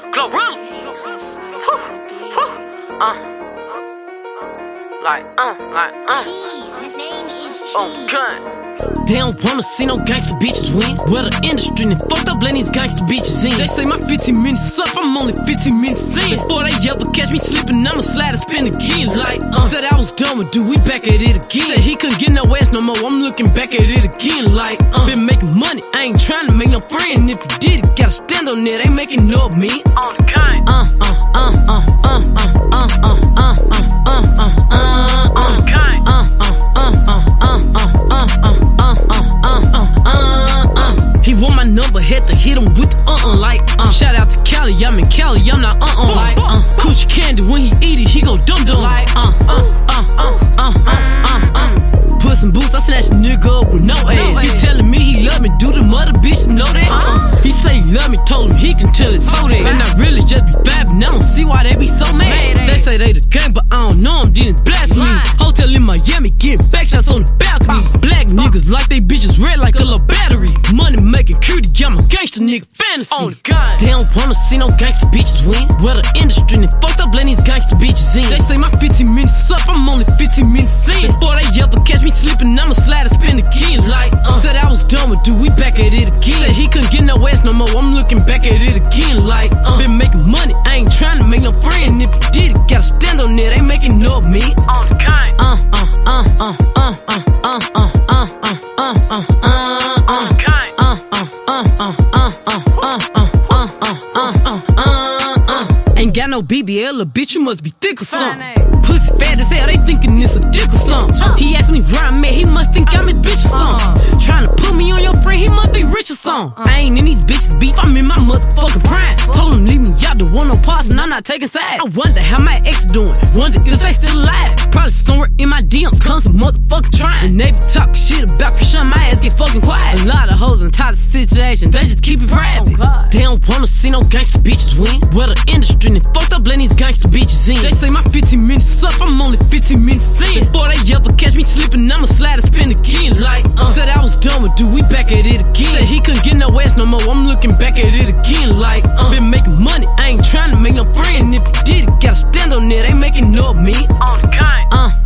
Glorilla. His name is Cheese. Oh, gun. They don't wanna see no gangsta bitches win. Well, the industry done fucked up letting these gangsta bitches in. They say my 15 minutes up, I'm only 15 minutes in. Before they ever catch me sleeping, I'ma slide and spin again. Said I was done with dude, we back at it again. Said he couldn't get no ass no more, I'm looking back at it again. Been making money, I ain't trying to make no friend. If you did it, gotta stand on it, ain't making no means. On the kind. He want my number, had to hit him with the shout out to Cali, I'm in Cali, I'm not Coochie candy, when he eat it, he go dum-dum Put some boots, I snatch a nigga up with no ass. He telling me he love me, do the mother bitch know that? He say he love me, told him he can tell his hoe that. And I really just be vibing, I don't see why they be so mad. They say they the gang, but I don't know them, didn't blasphemy. Hotel in Miami, getting back shots on the balcony. Black niggas like they bitches red like a little battery. Money making cutie, I'm a gangster nigga fantasy. On the gun. They don't wanna see no gangster bitches win. Well, the industry done fucked up letting these gangster bitches in. They say my 15 minutes up, I'm only 15 minutes in. Before they ever catch me sleeping, I'ma slide and spin again. Said I was done with dude, we back at it again. Said he couldn't get no ass no more, I'm looking back at it again. Been making money, I ain't trying to make no friend. If you did it, gotta stand on it, ain't making no means. On the kind. Ain't got no BBL, a bitch, you must be thick or something. Pussy fat as hell, they thinking it's a dick or something. He asked me where I'm at, he must think I'm his bitch or something. Trying to put me on your friend, he must be rich or something. I ain't in these bitches beef, I'm in my motherfucking prime. Told him leave me out, don't want no parts, and I'm not taking sides. I wonder how my ex doing, wonder if they still alive. Probably somewhere in my DMs, come some motherfucking trying. And they be talking shit about Krishan, my ass get fucking quiet. A lot of hoes in toxic situations, they just keep it private. They don't wanna see no gangster bitches win. Well, the industry done fucked up letting these gangster bitches in. They say my 15 minutes up, I'm only 15 minutes in. Before they ever catch me sleeping, I'ma slide and spin again. Said I was done with dude, we back at it again. Said he couldn't get no ass no more, I'm looking back at it again. Been making money, I ain't trying to make no friend. If you did it, gotta stand on it, ain't making no means. On the kind.